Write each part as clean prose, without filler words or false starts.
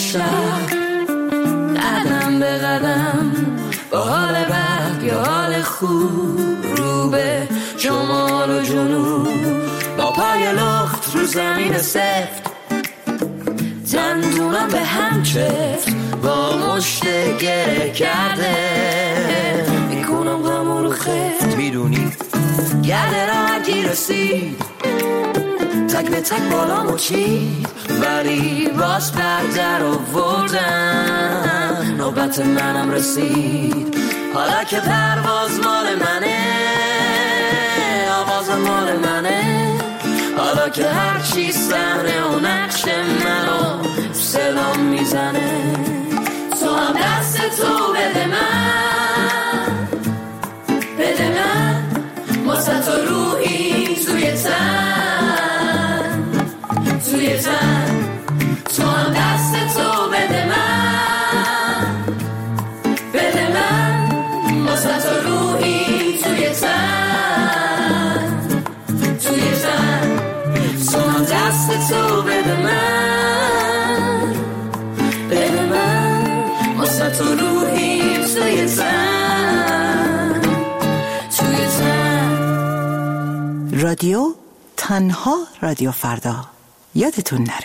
شب، قدم به قدم با حال بد یا حال خوب، رو به شمال و جنوب با پای لخت رو زمین سفت، دندونم به هم چفت با مشت گره کرده، میکنم غمو رو خفت، میدونی گرده راحتی رسید، تک به تک بالامو چید، ولی باز بردر آوردن، نوبت منم رسید، حالا که پرواز مال منه، آواز مال منه، حالا که هرچی صحنه و نقش منو سلام میزنه، تو هم دست تو بده من، بده من، واسه تو روحی توی تن، توی تن، تو هم دست تو بده من، بده من، واسه تو روحی توی تن، توی تن، تو هم دست تو بده من، بده من، واسه تو روحی توی تن، توی تن. رادیو تنها رادیو فردا، یادتون نره.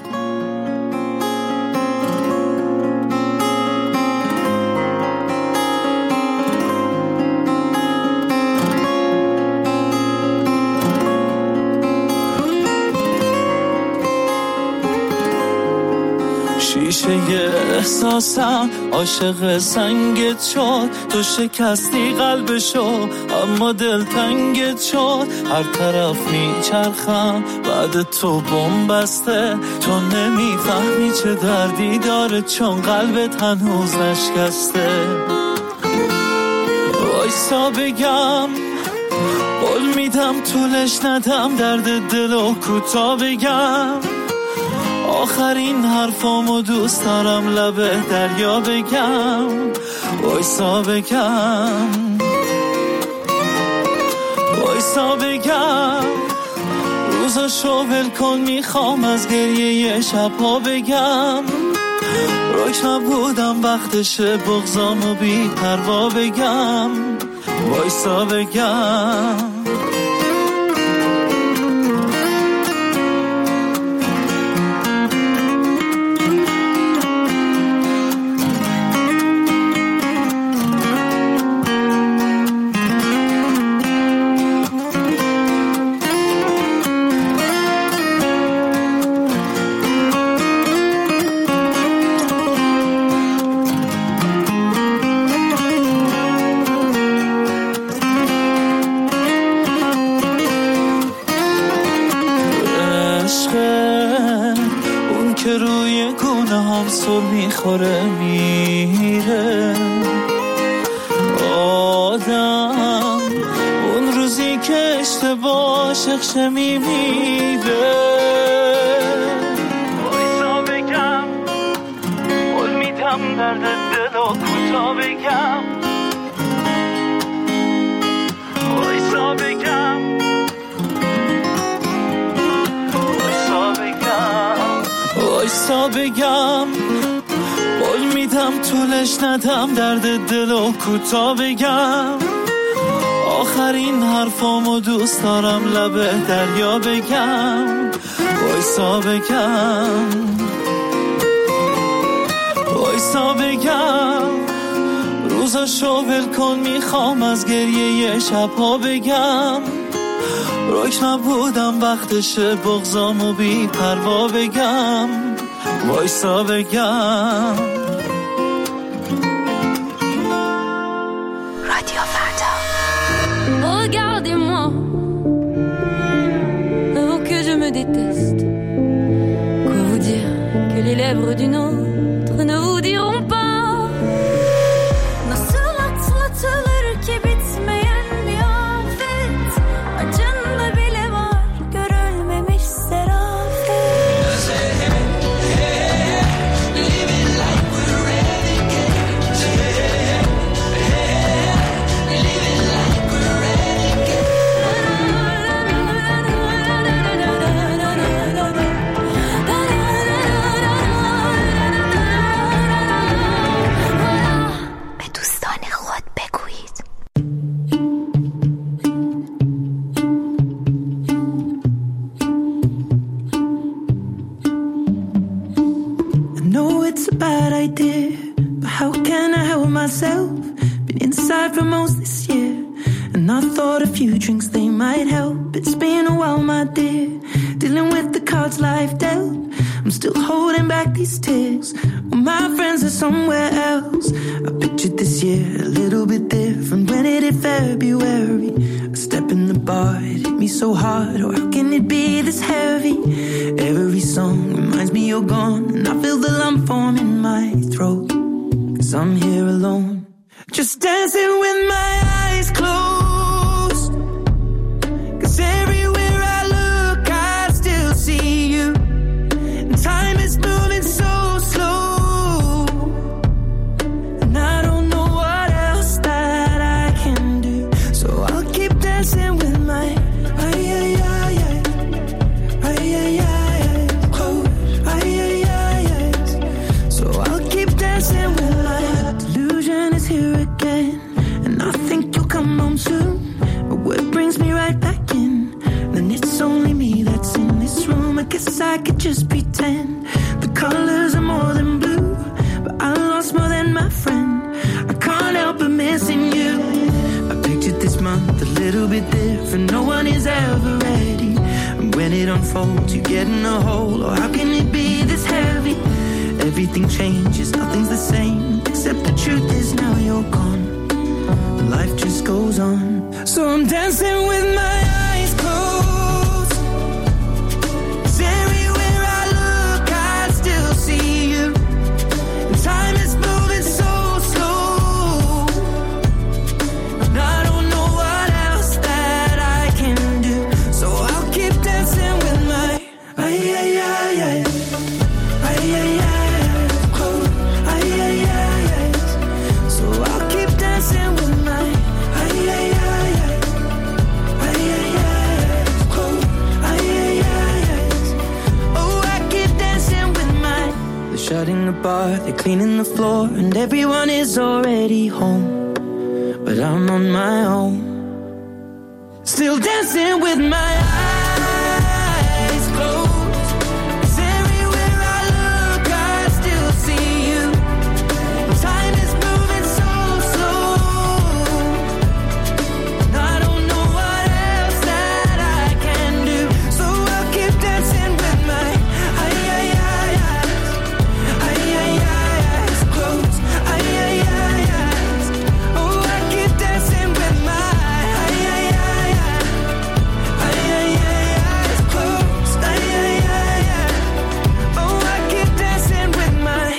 شیشه احساسم عاشق سنگت شد، تو شکستی قلبشو اما دل تنگت شد، هر طرف میچرخم بعد تو بمبسته، تو نمیفهمی چه دردی داره چون قلبت هنوز نشکسته، وایسا بگم قول میدم طولش ندم، درد دلو کوتاه بگم، آخرین حرفامو دوست دارم لبه دریا بگم، وایسا بگم، وایسا بگم، روزاشو ول کن میخوام از گریه شبها بگم، رک نبودم وقتشه بغضامو بی پروا بگم، وایسا بگم، میخوره میره آدم، اون روزی که اشتباه شخشه میمیره، وایسا بگم قول میدم درد دل و کوتاه بگم، وایسا بگم، وایسا بگم، وایسا بگم، قول میدم طولش ندم درد دلو کوتاه بگم، آخرین حرفامو دوست دارم لبه دریا بگم، وایسا بگم، وایسا بگم، روزاشو ول کن میخوام از گریه شبها بگم، رک نبودم وقتشه بغضامو بی پروا بگم، وایسا بگم. رادیو فردا. Regardez-moi avant que je me déteste. Quoi vous dire que les lèvres d'une autre ne vous diront pas. Nasıl atlatılır ki bitmeyen bir afet, acında bile var görülmemiş serafet. know it's a bad idea, but how can I help myself? Been inside for most this year, and I thought a few drinks they might help. It's been a while, my dear, dealing with the cards life dealt. I'm still holding back these tears, well, my friends are somewhere else. I pictured this year a little bit different when it hit February. A step in the bar, it hit me so hard, oh how can it be this heavy? Every song reminds me you're gone, and I feel the lump form in my throat, 'cause I'm here alone, just dancing with my eyes closed. 'Cause everywhere I look I still see you, and time is moving so slow, and I don't know what else that I can do, so I'll keep dancing with my so I'll keep dancing with my delusion is here again, and I think you'll come home soon, but what brings me right back in, then it's only me that's in this room. I guess I could just pretend the colors are more than blue, but I lost more than my friend. I can't help but missing you. I pictured this month a little bit different, no one is ever ready, and when it unfolds you get in a hole, oh how can it be this heavy? Everything changes, nothing's the same, except the truth is now you're gone, life just goes on, so I'm dancing with my eyes closed. 'Cause everywhere I look I still see you, and time is moving so slow, and I don't know what else that I can do, so I'll keep dancing with my so I'll keep dancing with my oh I keep dancing with my. They're shutting the bar, they're cleaning the floor, and everyone is already home, but I'm on my own, still dancing with my eyes closed. 'Cause everywhere I look I still see you, time is moving so slow, and I don't know what else that I can do, so I'll keep dancing with my eyes closed. Oh I keep dancing with my eyes closed. Oh I keep dancing with my.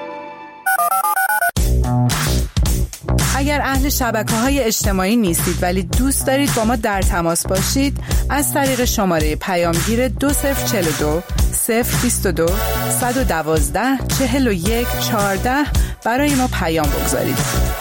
اگر اهل شبکه‌های اجتماعی نیستید ولی دوست دارید با ما در تماس باشید، از طریق شماره پیامگیر 2042 022 112 41 14 برای ما پیام بگذارید.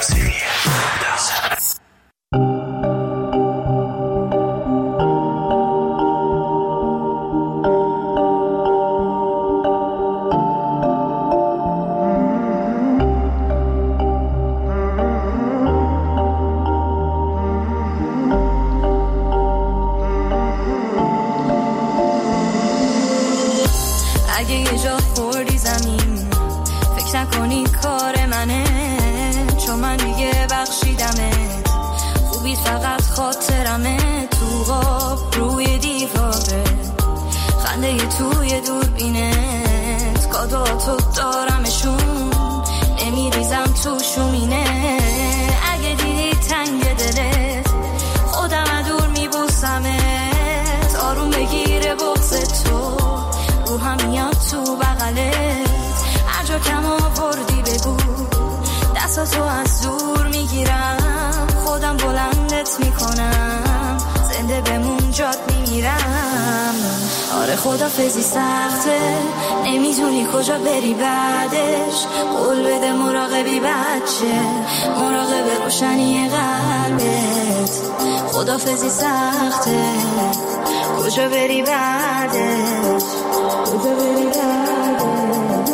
اگه یه جا خوردی زمین فکر نکنی کار منه، چون من دیگه بخشیدمت، خوبی فقط خاطرمه، تو غاب روی دیواره، خنده توی دوربینت، کادواتو دارمشون، نمیریزم تو شومینه. اگه دیدی تنگ دلت خودم دور میبوسمت، آروم بگیره بغض تو، روحم میاد تو بغلت، هر جا کم آوردی بگو، دستاتو از دور میگیرم، خودم بلندت میکنم، زنده بمون جات میمیرم. آره خدافظی سخته، نمیدونی کجا بری بعدش، قول بده مراقبی بچه، مراقب روشنی قلبت. خدافظی سخته، کجا بری بعدش، کجا بری بعدش.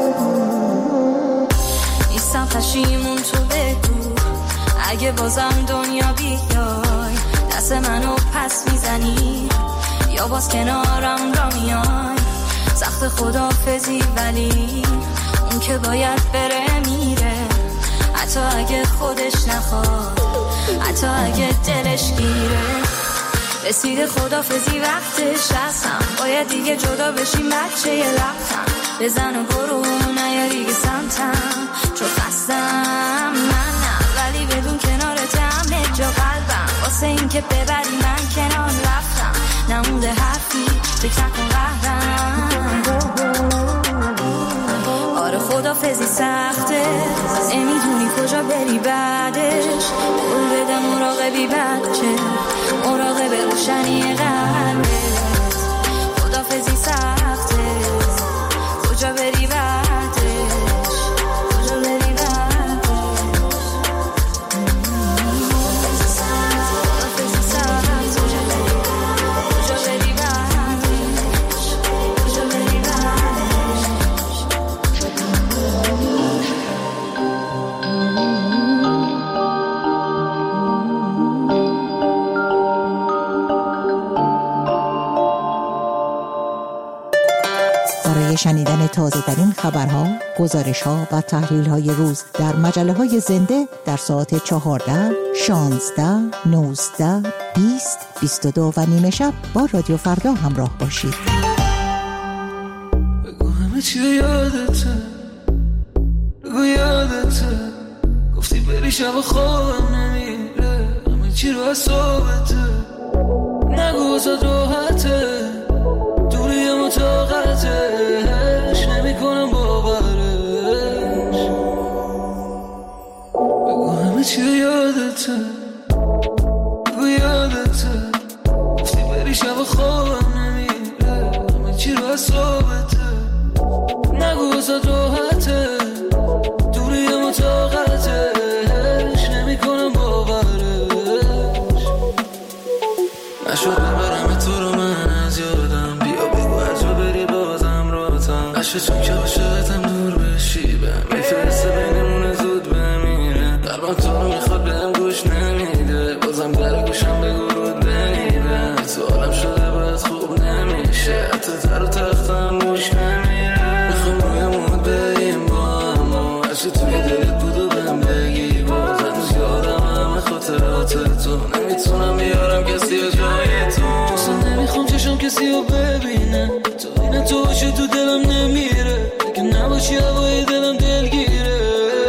نیستم پشیمون تو بگو، اگه بازم دنیا بیای، دست منو پس میزنی یا باز کنارم را میای. سخت خدافظی ولی که باید بره میره، حتی اگه خودش نخواد، حتی اگه دلش گیره. رسیده خدافزی وقتش هستم، باید دیگه جدا بشیم بچه یه لختم. بزن و برو نیا دیگه سمتم، چون خستم من نه، ولی بدون کنارت همه جا قلبم. واسه این که ببری من کنار رفتم، نمونده حرفی فکر نکن قهرم. آره خدافزی سخته، نمیدونی کجا بری بعدش. قول بده مراقبی بچه، مراقب روشنی قلبت. خدافزی سخته، کجا بری بعدش، کجا بری بعدش. خدافزی سخته، کجا بری بعدش، کجا بری بعدش. برای شنیدن تازه ترین خبرها، گزارش‌ها و تحلیل‌های روز در مجله‌های زنده در ساعت 14، 16، 19، 20، 22 و نیمه شب با رادیو فردا همراه باشید. بگو همه چی یادته، بگو یادته، گفتی بری شب خوابم نمیره، همه چی رو حسابته. نگو واسه راحته، دوری مطاقتش نمی کنم باورش. بگو همه چی یادته، بگو یادته، گفتی بری شب خوابم نمیره، همه چی رو حسابته. نگو واسه راحته، دوری مطاقتش نمی کنم باورش. نشد ببرم تو رو من از یادم، بیا بگو از رو بری بازم راتم. عشقتون که عاشقتم دور بشی، بهم میفرسته بینمون زود بمیره. قلبم تو رو میخواد بهم گوش نمیده، بازم در گوشم بگو رود بمیره. تو عالم شده باید خوب نمیشه، حتی در و تختم گوش نمیره. میخوام روی مود بریم با هم، عشق توی دلت بود و بهم بگی باز. هنوز یادم همه خاطرات تو، نمیتونم بیارم کسی و جای تو. اصلا نمیخوام چشم کسی رو ببینه، تو این تو باشی تو دلم نمیره، اگه نباشی هوای دلم دلگیره.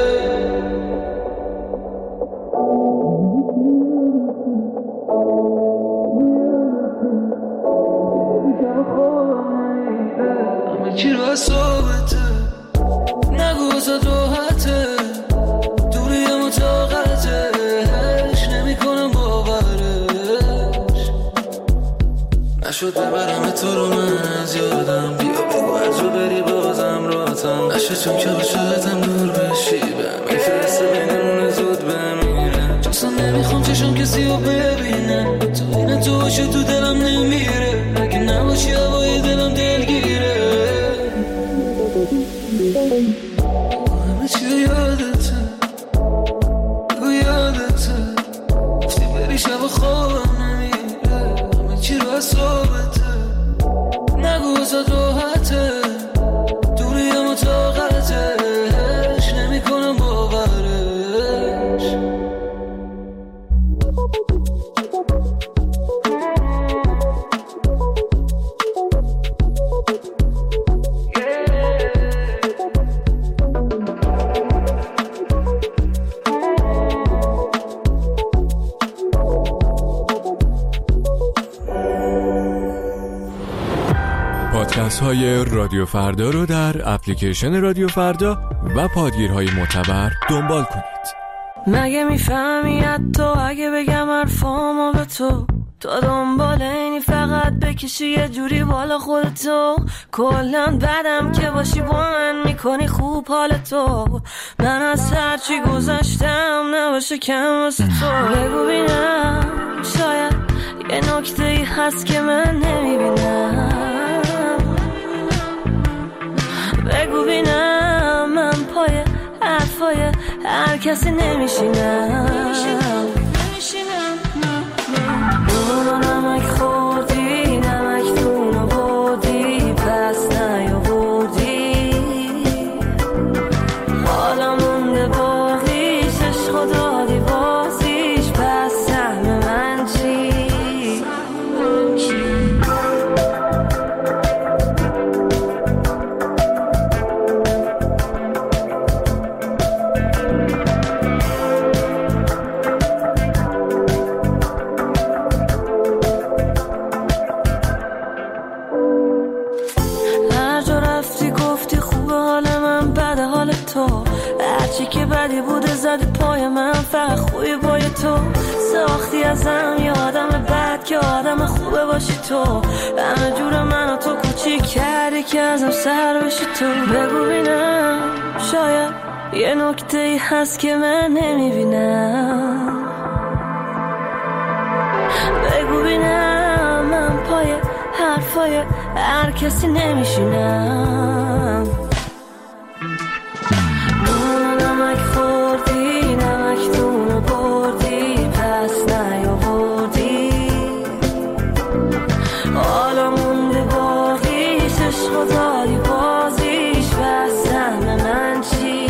همه چی رو حسابته، نگو واسه راحته، دوری مطاقتش نمی کنم باورش. نشد ببرم تو رو من از یادم، بیا بگو از رو بری بازم راتم. نشد چون که عاشقتم دور بشی، بهم میفرسته بینمون زود بمیره. اصلا نمیخوام چشم کسی رو ببینه، تو این تو باشی تو دلم نمیره، اگه نباشی هوای دلم دلگیره. همه چی یادته، بگو یادته، گفتی بری شب خوابم نمیره، همه چی رو حسابته. نگو واسه راحته، دوری مطاقتش نمی کنم باورش. پادکست های رادیو فردا رو در اپلیکیشن رادیو فردا و پادگیرهای معتبر دنبال کنید. مگه میفهمی حتی اگه بگم حرفامو به تو دنبال اینی فقط بکشی یه جوری بالا خودتو. کلن بدم که باشی با من میکنی خوب حالتو. من از هرچی گذشتم نباشه کم واسه تو. بگو بینم شاید یه نکته ای هست که من نمیبینم. بگو بینم من پای حرفای هر کسی نمیشینم. نونو نمک خوردی نمک دونو بردی پس نیاوردی. تو، هرچی که بدی بوده زدی پای من، فقط خوبی پای تو ساختی ازم یه آدم بد که آدم خوبه باشی تو، همه جور منو تو کوچیک کردی که ازم سر بشی تو. بگو بینم شاید یه نکته‌ای هست که من نمیبینم، بگو بینم من پای حرفای هر کسی نمیشینم. نمک خوردی نمک دونو بردی پس نیاوردی، حالا مونده باقیش عشق و داری بازیش بس همه من چی.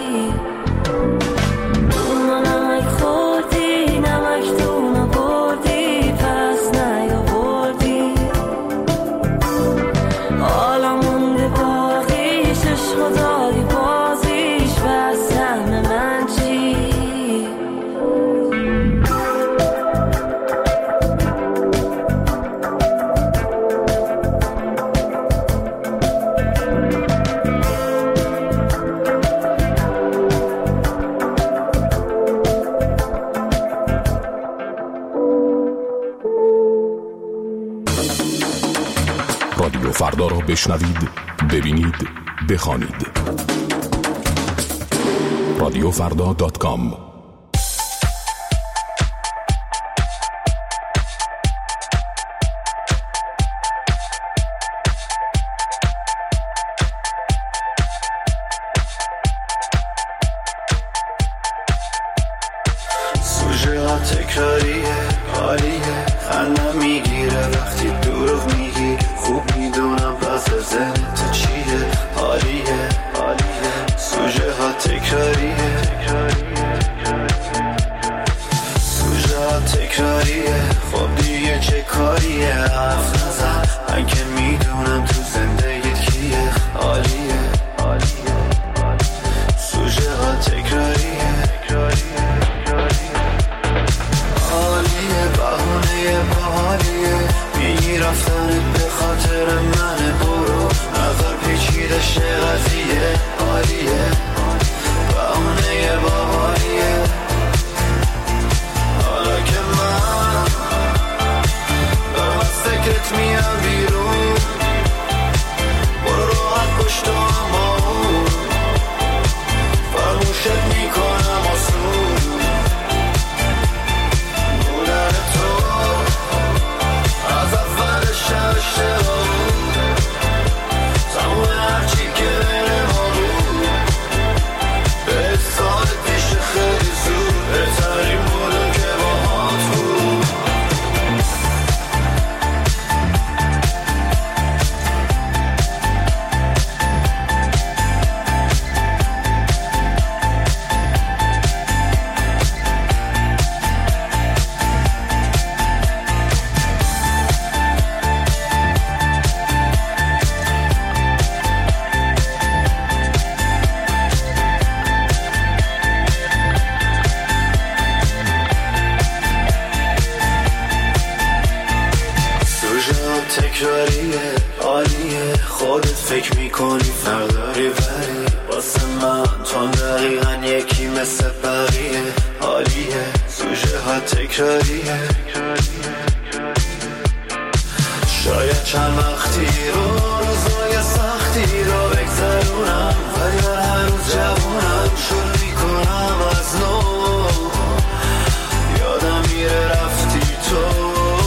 نمک خوردی نمک دونو بردی پس نیاوردی، حالا مونده باقیش عشق و داری بازیش بس همه من چی. رادیو فردا را بشنوید، ببینید، بخوانید. رادیوفردا.com. سوژه ها تکراریه، حالیه، خندم میگیره وقتی دروغ میگی، خوب میدونم پس زن تو چیه، حالیه حالیه. سوژه ها تکراریه، سوژه ها تکراریه، خب دیگه چه کاریه، حرف نزن من که میدونم تو زندگیت کیه، حالیه حالیه. سوژه ها تکراریه، حالیه، بهونه باحالیه، میگی رفتنت به خاطر منه، برو نظر پیچیدش قضیه، حالیه، بهونه باحالیه. حالا که من دارم از فکرت میام بیرون، برو راحت پشت و همون فرموشت میکنم آسون، بودن تو از اولش نوشته بود، تموم هرچی که بین ما بود به سال پیش خیلی زود، بهترین بودم که باهات بود. تکراریه، عالیه، خودت فکر میکنی فرق داری ولی واسه من تو دقیقا یکی مثل بقیه، عالیه. سوژه ها تکراریه، شاید چند وقتی رو روزای سختی رو بگذرونم، ولی من هر روز جوونم، شروع میکنم از نو، یادم میره رفتی تو.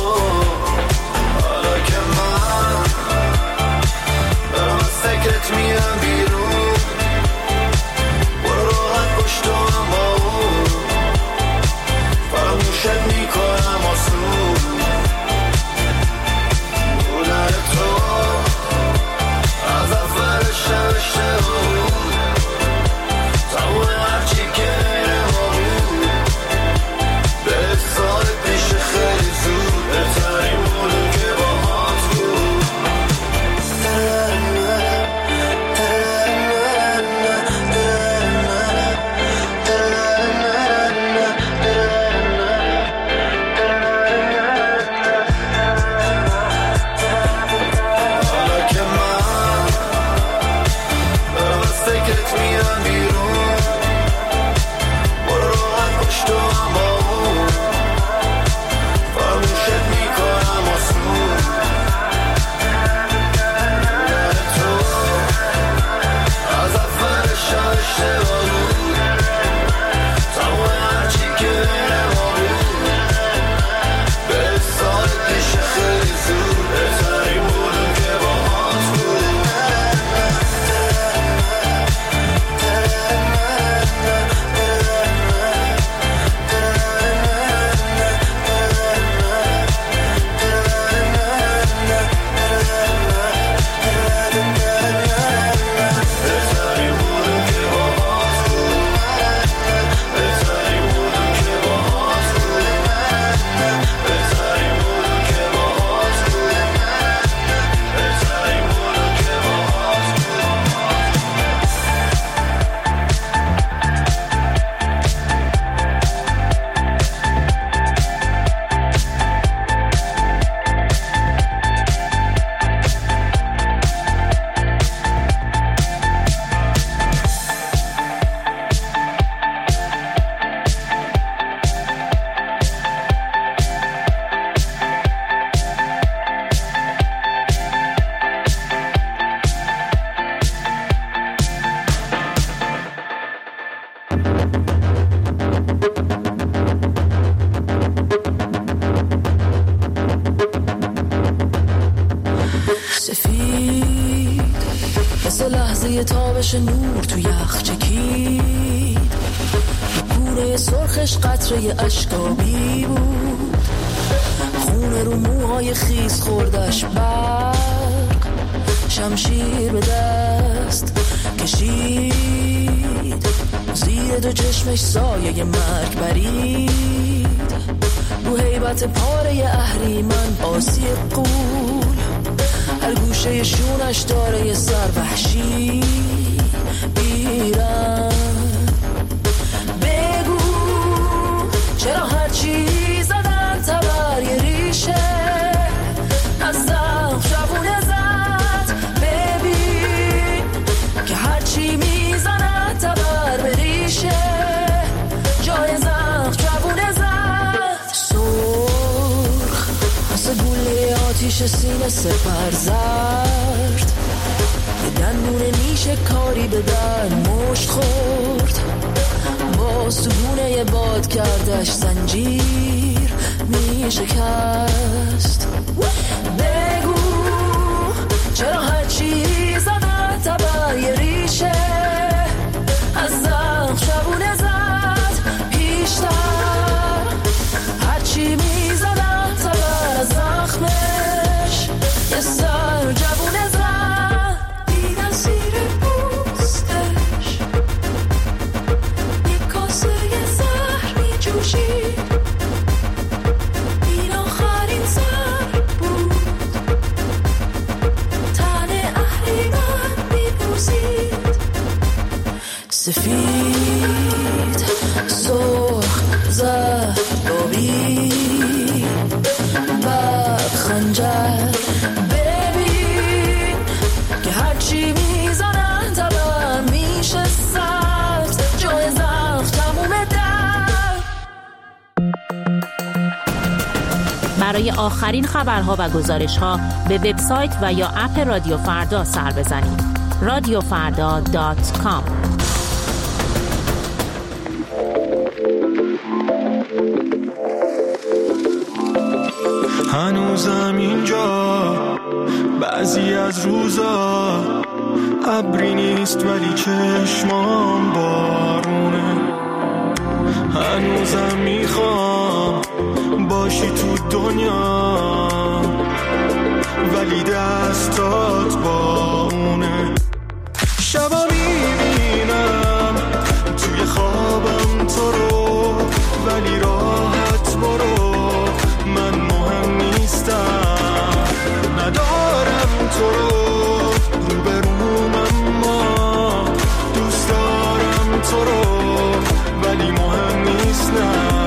فکرت میام بیرون، برو راحت پشت و همون فراموشت میکنم آسون، بودن تو از اولش نوشته بود، تابش نور تو یخ چکید، گونه سرخش قطره اشکابی بود، خونه رو موهای خیس خوردش برق، شمشیر به دست کشید، زیر دو چشمش سایه مرگ برید، رو هیبت پاره اهریمن آسی قول، هر گوشه شونش داره یه سر وحشی بیرن. بگو چرا هرچی زدن تبر یه ریشه از زخم شبونه زد، ببین که هرچی میزنن تبر به ریشه جای زخم شبونه زد. سرخ مثل گوله آتیش سینه سپر زرد، یه دندون نیشه کاری به در مشت خورد، با سگونه باد کردش زنجیر می شکست. بگو چرا هرچی زدن تبر یه ریشه از زخم شبونه زد، پیشتر هرچی می زدن تبر از زخمش یه سر جوونه زد. دیدن زیر پوستش یک کاسه زهر می جوشید، این آخرین سر بود، تن اهریمن می پوزید، سفید سرخ زهر آبی بعد خنجر. ببین که هرچی میزنن تبر میشه سبز، جای زخم تموم در. برای آخرین خبرها و گزارش‌ها به وبسایت و یا اپ رادیو فردا سر بزنید. radiofarda.com. هنوزم اینجا بعضی از روزا ابری نیست ولی چشمام بارونه، هنوزم میخوام باشی تو دنیا ولی دستات با اونه. شبا میبینم توی خوابم تو رو ولی راحت برو، من مهم نیستم، ندارم تو رو روبروم اما دوست دارم تو رو ولی مهم نیست نه.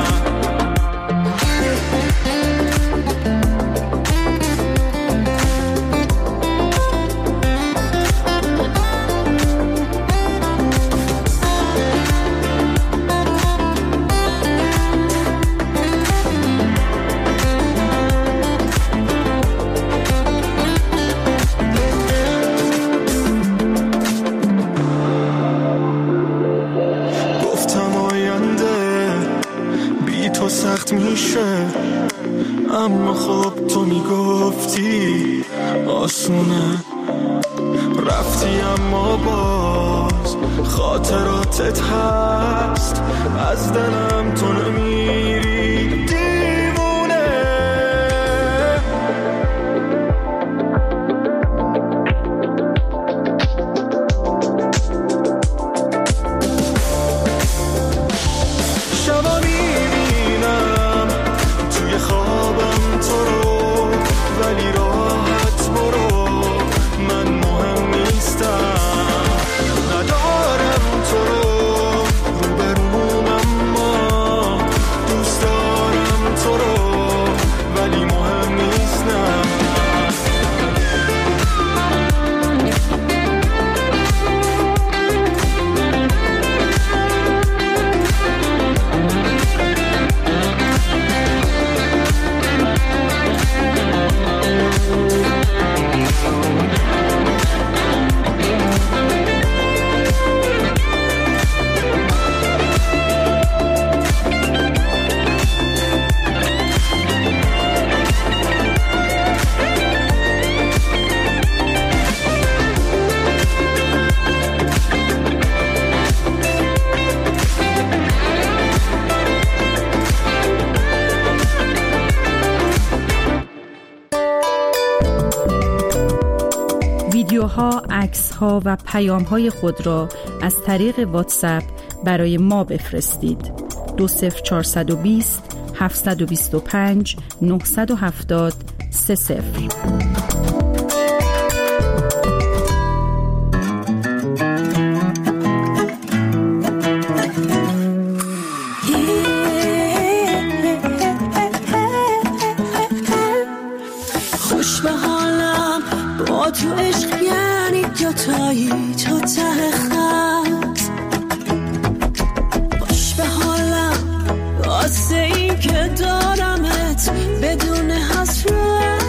سخت میشه اما خب تو میگفتی آسونه، رفتی اما باز خاطراتت هست، از دلم تو نمیری دیوونه. شبا میبینم توی خوابم تو رو ولی راحت برو، من مهم نیستم، ندارم تو رو روبروم اما دوست دارم عکس‌ها و پیام‌های خود را از طریق واتساپ برای ما بفرستید. 20420 725 970 30. خوش به حالم با تو عشق یعنی دوتایی تو ته خط. خوش به حالم واسه این که دارمت بدون حسرت.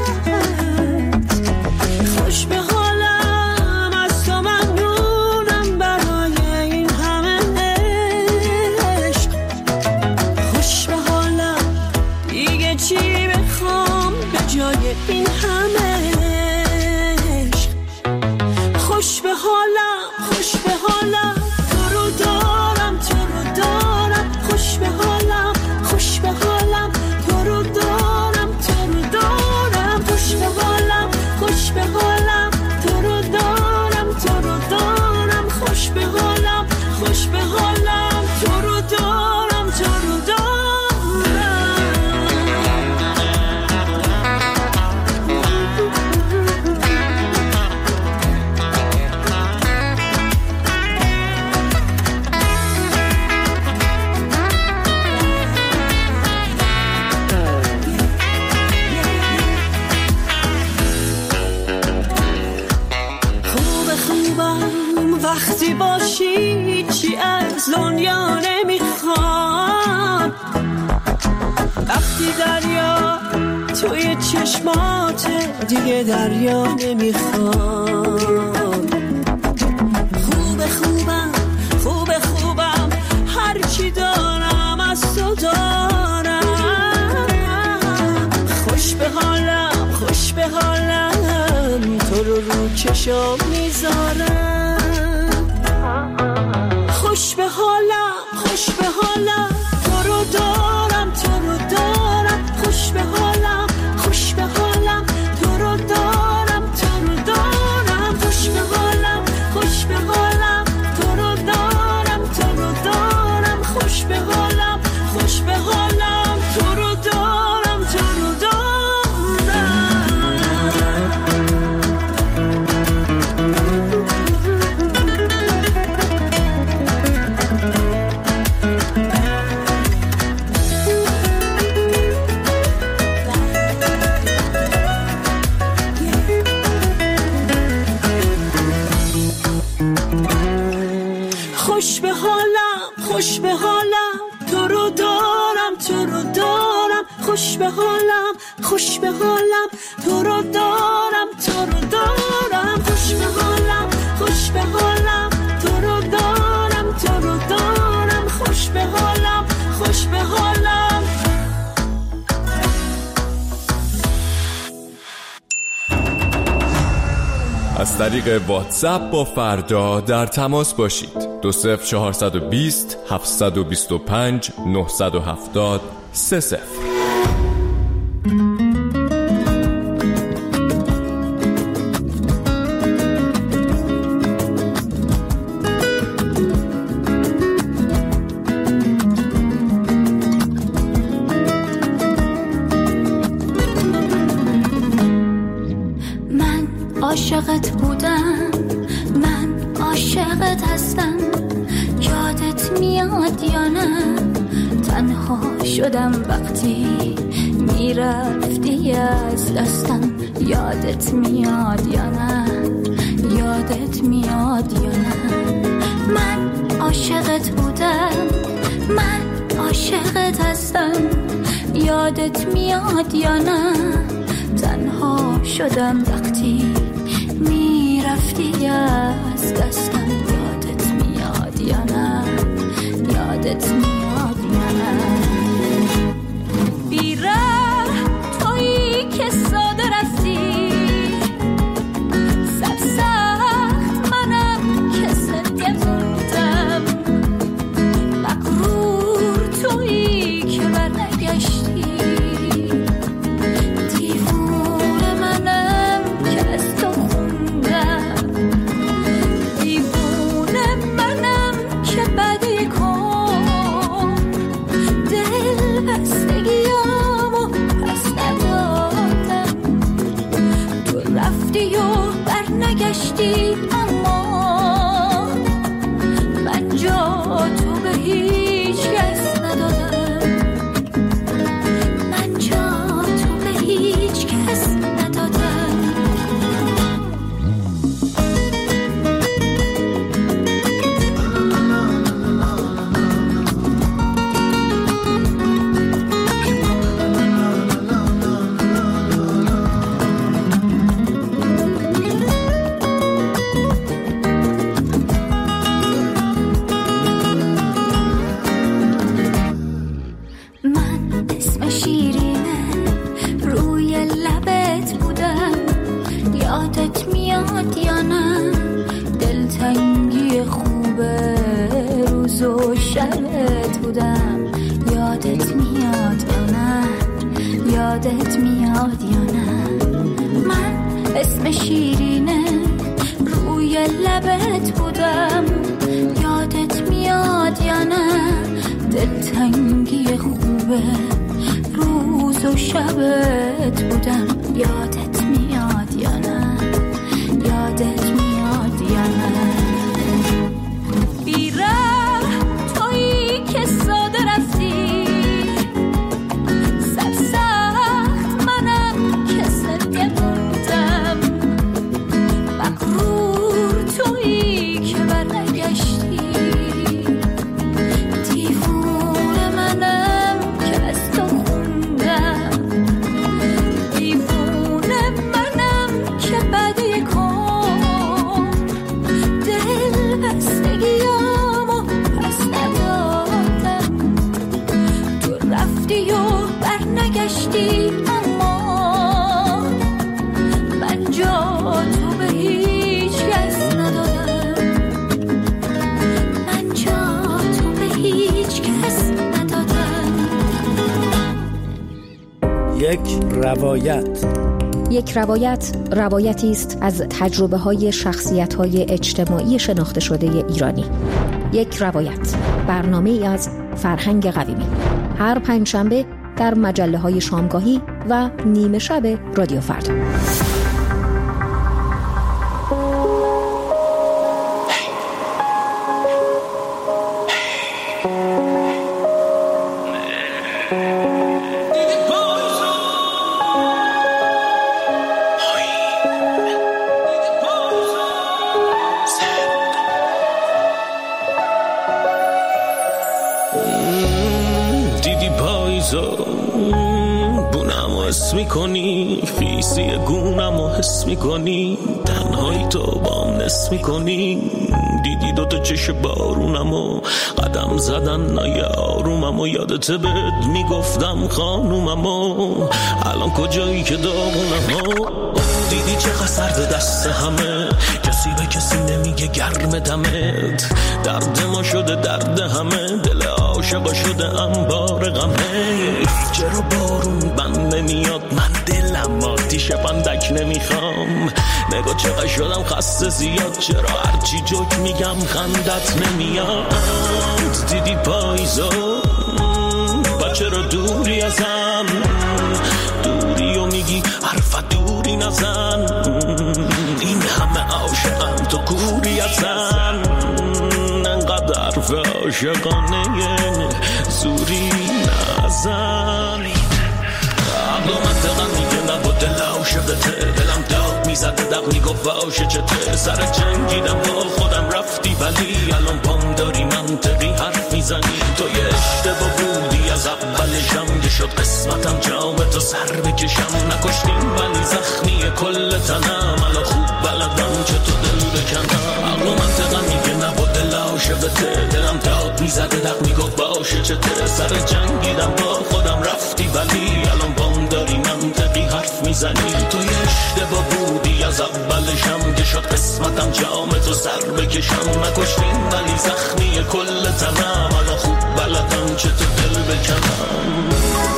خوش به حالم از تو ممنونم برای این همه عشق. خوش به حالم دیگه چی بخوام به جای این همه عشق. خوش به حالم، خوش به حالم، تو رو دارم، تو رو دارم. خوش به حالم، خوش به حالم، تو رو دارم، تو رو دارم. خوش به حالم، خوش به حالم، تو رو دارم، تو رو دارم. خوش به حالم، خوش به حالم، تو رو دارم، تو رو دارم. وقتی باشی چی از دنیا نمیخوام. وقتی دریا توی چشماته دیگه دریا نمیخوام. خوبه خوبم، خوبه خوبم، هرچی دارم از تو دارم. خوش به حالم، خوش به حالم، تو رو چشام میذارم. خوش به حالم، خوش به حالم، تو رو دارم، تو رو دارم. خوش به حالم، خوش به حالم، تو رو دارم، تو رو دارم. خوش به حالم، خوش به حالم، تو رو دارم، تو رو دارم. خوش به حالم، خوش به حالم، تو رو دارم، تو رو دارم. خوش به حالم، خوش به حالم، تو رو دارم، تو رو دارم. خوش به حالم، خوش به حالم، تو رو دارم، تو رو دارم. خوش به حالم، خوش به حالم، تو رو دارم، تو رو دارم. خوش به حالم، خوش به حالم. از طریق واتساپ با فردا در تماس باشید. 20420 725 970 30. عاشقت بودم، من عاشقت هستم. یادت میاد یا نه؟ تنها شدم وقتی میرفتی از دستم. یادت میاد یا نه؟ یادت میاد یا نه؟ من عاشقت بودم، من عاشقت هستم. یادت میاد یا نه؟ تنها شدم وقتی میرفتی از دستم. یادت میاد یا نه؟ یادت میاد یا نه؟ بیره تویی که ساده رفتی، سرسخت منم که زنده موندم. مغرور تویی که برنگشتی، دیوونه منم که از تو خوندم. شبت بودم. یادت میاد یا نه؟ یادت میاد یا نه؟ من اسم شیرینه روی لبت بودم. یادت میاد یا نه؟ دلتنگی خوبه روز و شبت بودم. یادت میاد یا نه؟ یادت میاد یا نه؟ بیره تویی که ساده رفتی، سرسخت منم که زنده موندم. مغرور تویی که برنگشتی، دیوونه منم که از تو خوندم. دیوونه منم که بعد یکم دل بستگیامو پس ندادم. تو رفتی و برنگشتی، اما من جا تو به هیچ کس ندادم. من جا تو به هیچ کس ندادم. یک روایت روایتی است از تجربه های شخصیت های اجتماعی شناخته شده ایرانی. یک روایت، برنامه ای از فرهنگ قویمی، هر پنجشنبه در مجله های شامگاهی و نیمه شب رادیو فردا. میکنی خیسی گونم و حس میکنی، تنهایی تو بام نس میکنی. دیدی دوتا چش بارونم و قدم زدن نای آرومم و یادت بهت میگفتم خانومم و الان کجایی که داغونم و دیدی چقدر سرد دست همه، کسی به کسی نمیگه گرم دمت. درد ما شده درد همه، دل عاشقا شده انبار غمه. چرا بارون بند نمیاد، من دلم آتیش بندک نمیخوام. نگاه چقدر شدم خسته زیاد، چرا هرچی جوک میگم خندت نمیاد. دیدی پاییزو با چرا دوری ازم، دوری و میگی حرف دوری نزن. این همه عاشقم تو کوری ازن، انقدر حرف عاشقانه زوری نزن. عقل و منطقم میگه نبا دل عاشقته، دلم داغ میزده دق میگفت عاشق چته. سر جنگیدم با خودم رفتی ولی الان پام داری منطقی حرف میزنی. تو یه اشتباه بودی از اولشم، که شد قسمتم جام تو سر بکشم. نکشتیم ولی زخمی کل تنم، الان خوب بلدم چه تو دل بکنم. عقل و منطقم میگه نبا دل عاشقته، دلم داغ میزده دق میگفت با عاشق چته. سر جنگیدم با خودم رفتی ولی الان پام داری منطقی حرف میزنی. تو یه اشتباه بودی از اولشم، که شد قسمتم جام تو سر بکشم. نکشتیم ولی زخمی کل تنم، الان خوب بلدم چه تو دل بکنم.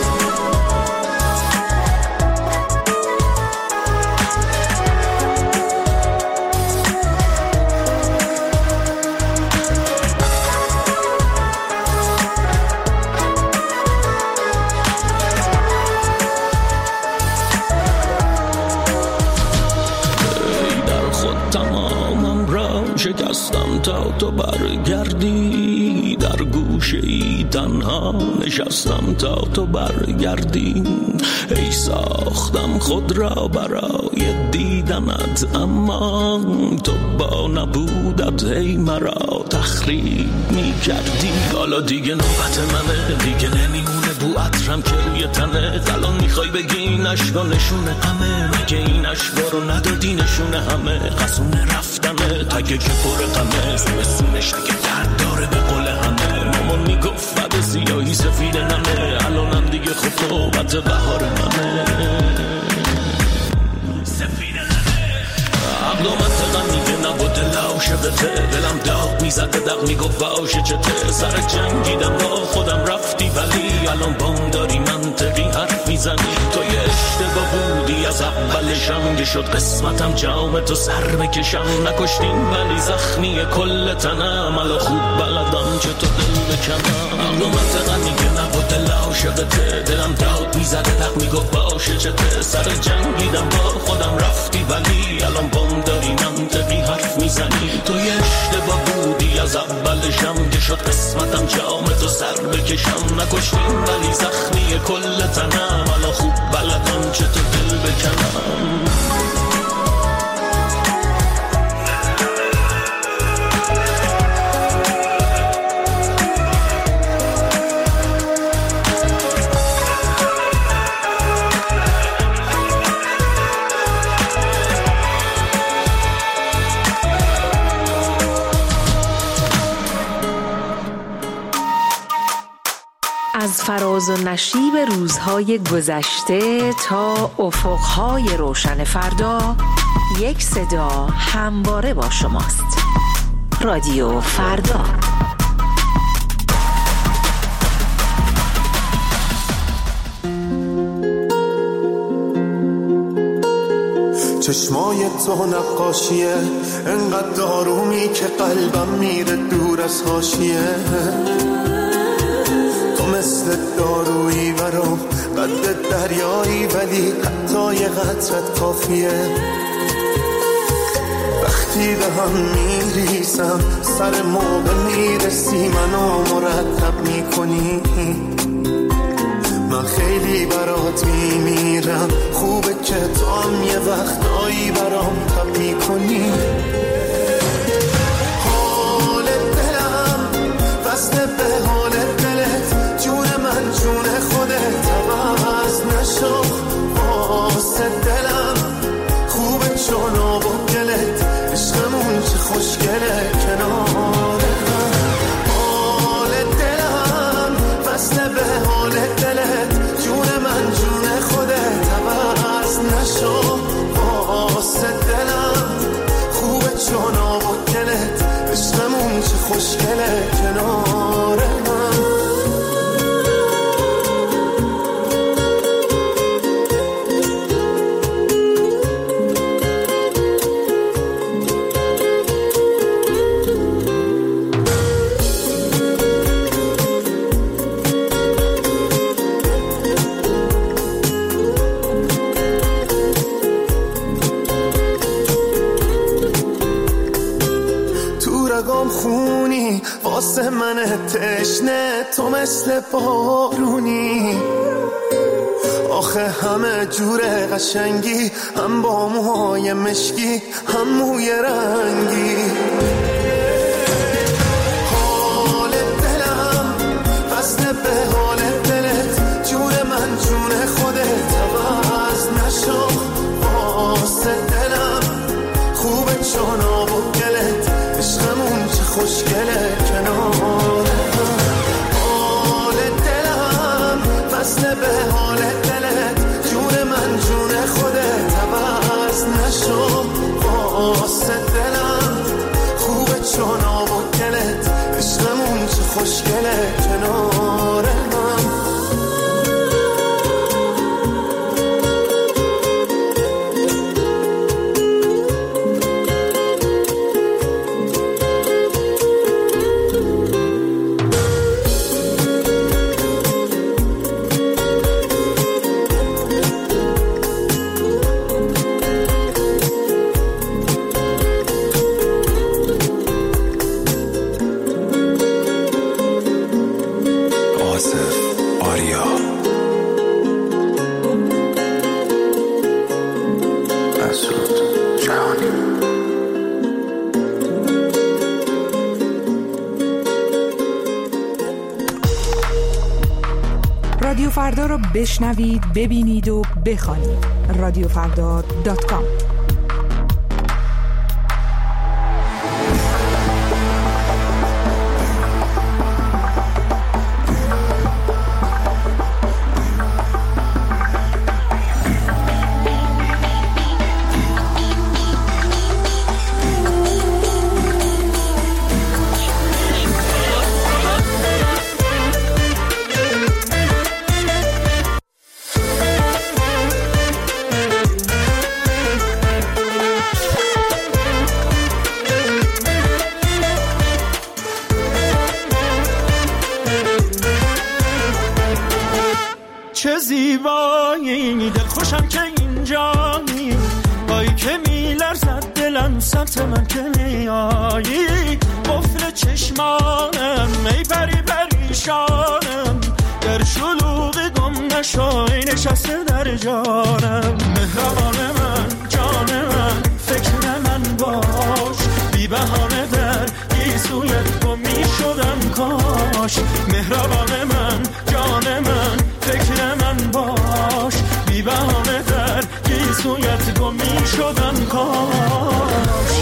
شکستم تا تو برگردی، در گوشه ای تنها نشستم تا تو برگردی. ای ساختم خود را برای دیدنت، اما تو با نبودت هی مرا تخریب می کردی. حالا دیگه نوبت منه، دیگه نمیمونه بو عطرم که روی تنه. الان میخوای بگی این عشقا نشونه همه، مگه این عشقا رو ندادی نشونه همه. قصونه رفتنه تگه که پر غمه، زمستونش اگه درد داره به قول همه. مامان میگفت بعد سیاهی سفید نمه، الانم دیگه خب نوبت بهار منه. عقل و منطقم میگه نبا دل عاشقته، دلم داغ میزد دق میگفت باشه چته، سر جنگیدم با خودم رفتی ولی الان بام داری منطقی حرف میزنی. تو یه اشتباه بودی از اولشم، که شد قسمتم جام تو سر بکشم. نکشتیم ولی زخمی کل تنم، الان خوب بلدم چه تو دل بکنم. الان منطقه میگه نبود دل عاشقته، دلم داد میزد دق میگفت باشه چته، سر جنگیدم با خودم رفتی ولی الان بام داری منطقی حرف میزنی. تو یه اشتباه بودی از اولشم، که شد قسمتم جام تو سر بکشم. نکشتیم ولی زخمی کل تنم، الان خوب بلدم چه تو دل بکنم. از فراز و نشیب روزهای گذشته تا افقهای روشن فردا، یک صدا همواره با شماست. رادیو فردا. چشمای تو نقاشیه، انقدر آرومی که قلبم میره دور از حاشیه. تو مثل دارویی برام، قد دریایی ولی حتی یه قطرت کافیه. وقتی به هم میریسم سر موقع میرسی، منو مرتب میکنی. من خیلی برات میمیرم، خوبه که تو هم یه وقتایی برام تب میکنی. حال دلم وصله به حال دلت، جون من جون خودت، عوض نشو واسه دلم. خوبه چون آب و گلت، عشقمون چه خوشگله کنار هم. حال دلم وصله به حال دلت، جون من جون خودت، عوض نشو واسه دلم. خوبه چون آب و گلت، عشقمون چه خوشگله کنار هم. خونی واسه من تشنه، تو مثل بارونی. آخه همه جور قشنگی، هم با موهای مشکی هم موی رنگی. حال دلم وصله به حال دلت، جون من جون خودت، عوض نشو واسه دلم. خوبه چون آب و گلت، عشقمون چه خوشگله کنار هم. حال دلم وصله به حال دلت، جون من جون خودت، عوض نشو واسه دلم. خوبه چون آب و گلت، عشقمون چه خوشگله کنار هم. رادیو فردا رو بشنوید، ببینید و بخوانید. رادیوفردا.com. چه زیبایی، دل خوشم که اینجایی، بایی که میلرزد دلم سمت من که میایی، قفل چشمانم ای پری پریشانم، در شلوغ گم نشای نشسته در جانم، مهربان من جان من فکر من باش، بی بهانه در گیسویت گم می شدم کاش، مهربان من جان من فکر من باش، بی بهانه در گیسویت گم می شدم کاش.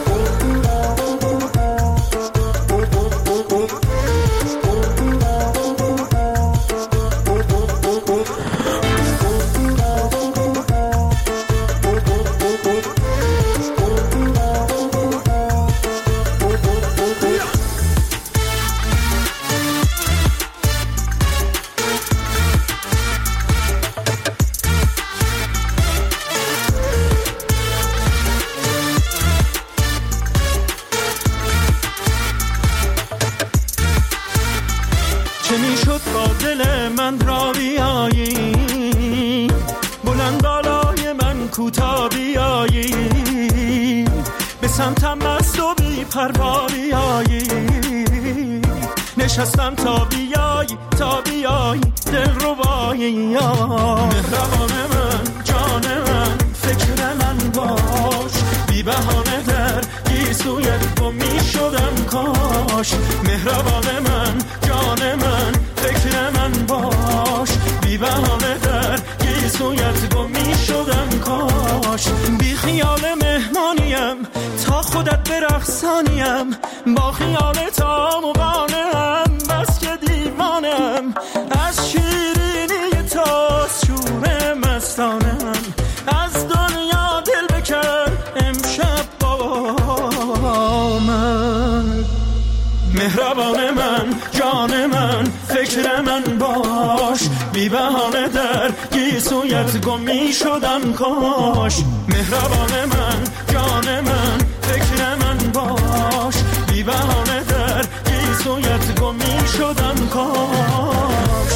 نشستم تا بیایی دل ربایی، مهربان من جان من فکر من باش، بی بهانه در گیسویت گم می شدم کاش، مهربان من جان من فکر من باش، بی بهانه در گیسویت گم می شدم کاش، بی خیال مهمانیم تا خودت برقصانیم، با خیال تا مقانم بس که دیوانم، از شیرینی تا شور مستانم، از دنیا دل بکن امشب با من، مهربان من جان من فکر من باش، بی بهانه در گیسویت گم می شدم کاش، مهربان من جان من فکر من باش، بی بهانه در گیسویت گم می شدم کاش.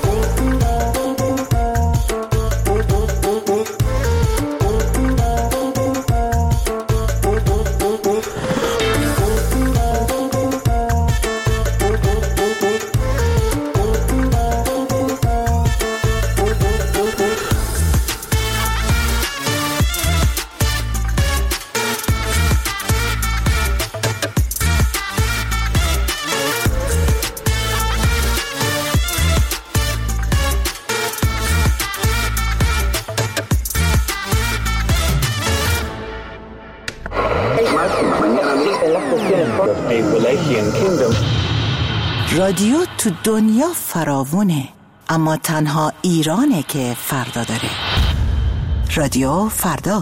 رادیو تو دنیا فراوونه، اما تنها ایرانه که فردا داره. رادیو فردا.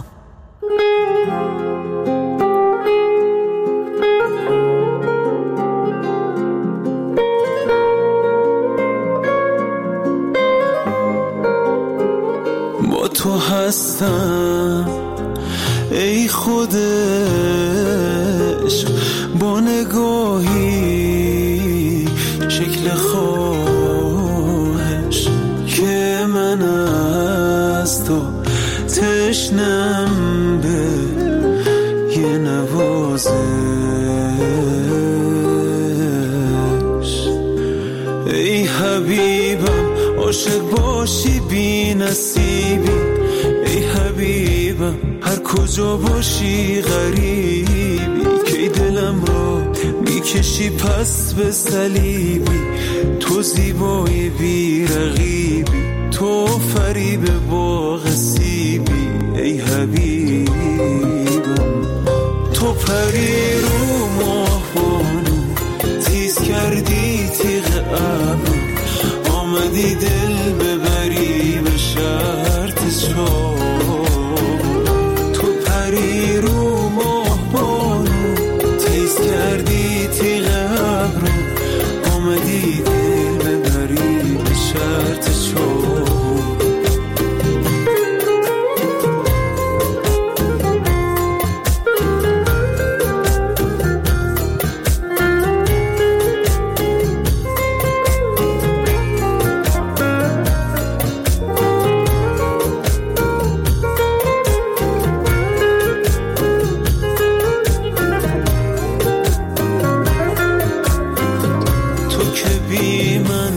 با تو هستم ای خود عشق، با نگاهی شکل خواهش که من از تو تشنم به یه نوازش، ای حبیبم عاشق باشی بی نصیبی، ای حبیبم هر کجا باشی غریبی، که دلم را میکشی پس به صلیبی، تو زیبای بی رقیبی، تو فریب باغ سیبی، ای حبیبم تو پری رو ماه بانو، تیز کردی تیغ ابرو، آمدی دل ببری به شرط چاه، تو پری رو ماه بانو، تیز کردی تیغ ابرو، آمدی دل ببری به شرط چاه. که بی من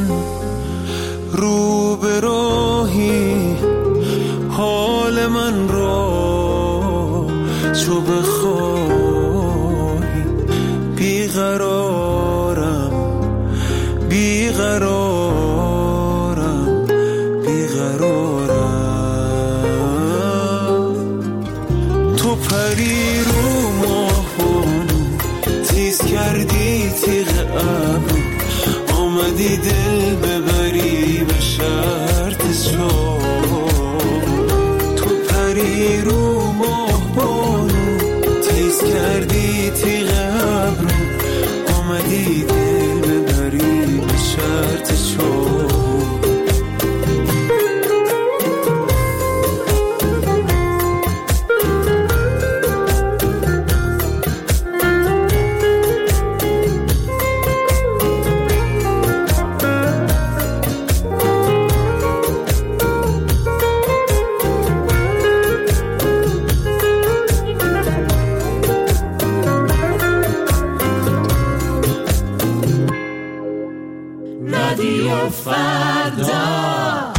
رو به راهی حال من را تو بخواهی. بیقرارم بیقرارم بیقرارم. تو پری رو ماهانو تیز کردی تیغ ابرو آمدی دل ببری به شرط تو پری رو ماهانو تیز کردی تیغ ابرو آمدی دل ببری به شرط رادیو فردا.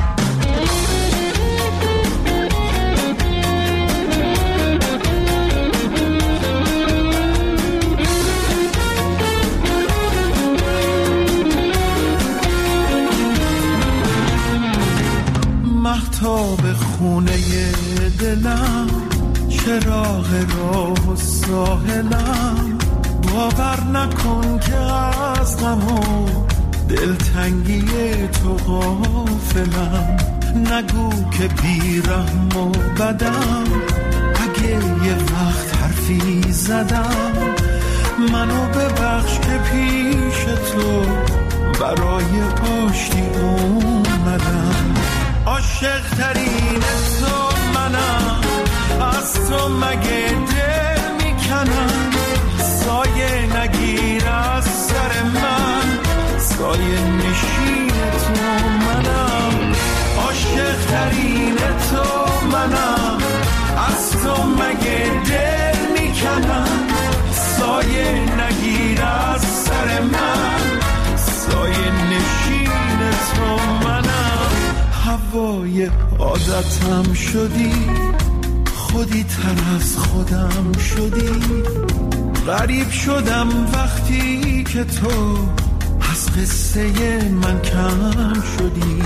مهتاب خونه دلم چراغ راه و ساحلم باور نکن که از غم و دلتنگی تو غافلم نگو که بیرحم و بدم اگه یه وقت حرفی زدم منو ببخش که پیش تو برای آشتی اومدم عاشق ترین تو منم از تو مگه دل میکنم سایه نگیر از سر من سایه نشین تو منم عاشق ترین تو منم از تو مگه دل میکنم سایه نگیر از سر من سایه نشین تو منم هوای عادتم شدی خودی تر از خودم شدی غریب شدم وقتی که تو از قصه من کم شدی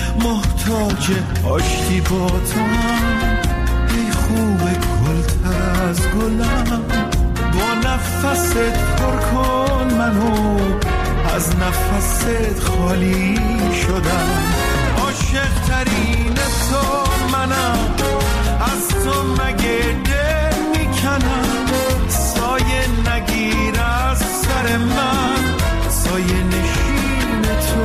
محتاج آشتی با تو هم ای خوب گل تر از گلم با نفست پر کن منو از نفست خالی شدم عاشق ترین تو منم از تو مگه دل میکنم سایه نگیر از سر من سایه نشین تو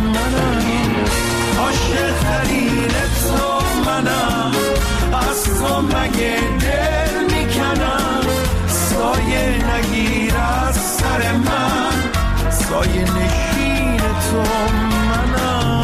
منم عاشق ترین تو منم از تو مگه دل میکنم سایه نگیر از سر من سایه نشین تو منم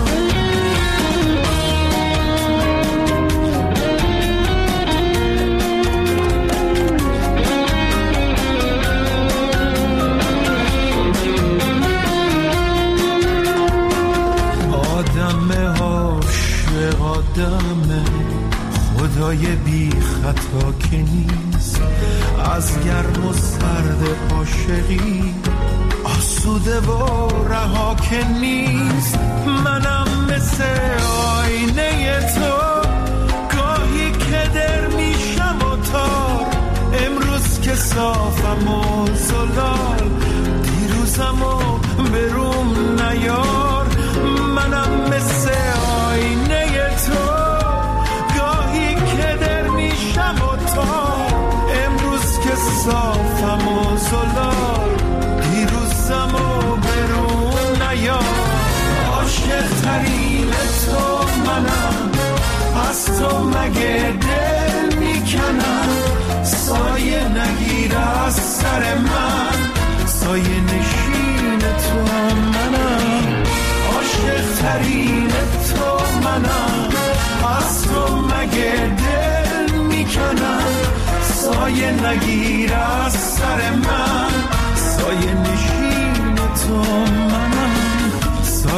آدم خدای بی خطا که نیست از گرم و سرد عاشقی آسوده و رها که نیست منم مثل آینه تو گاهی که در میشم و تار امروز که صافم و زلال دیروزم و بروم نیار منم مثل آینه تو گاهی که در میشم و تار امروز که صافم و زلال دیروزم و برون نیار عاشق ترین تو منم از تو مگه دل میکنم سایه نگیر از سر من سایه نشین تو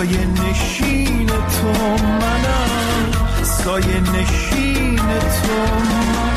سایه نشین تو منم، سایه نشین تو منم.